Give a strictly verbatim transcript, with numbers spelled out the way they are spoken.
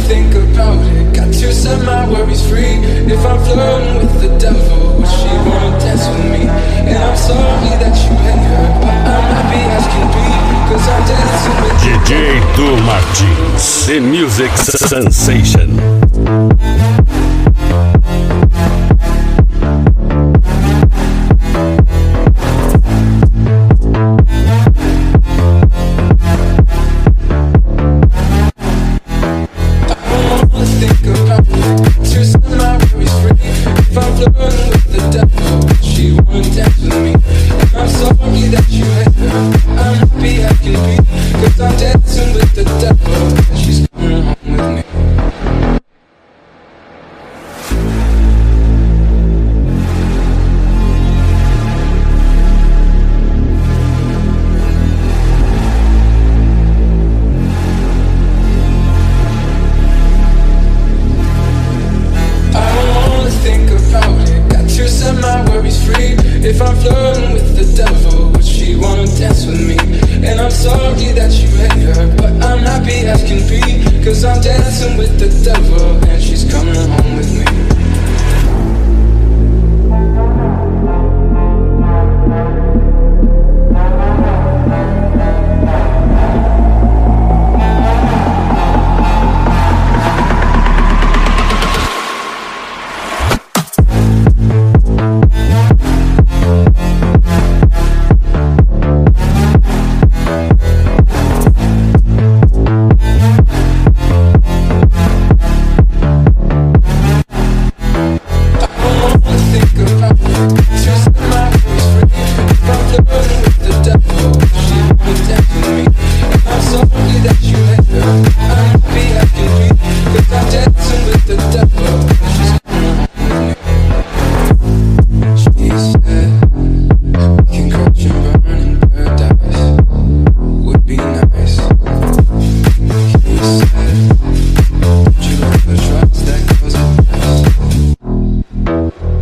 think about it. Got to set my worries free. If I'm flirting with the devil, would she wanna dance with me? And I'm sorry that you hate her, but I'm happy as can be, cause I'm dancing with D J Du Martins, the music sensation. If I'm flirting with the devil, would she wanna dance with me? And I'm sorry that you hate her, but I'm happy as can be, cause I'm dancing with the devil and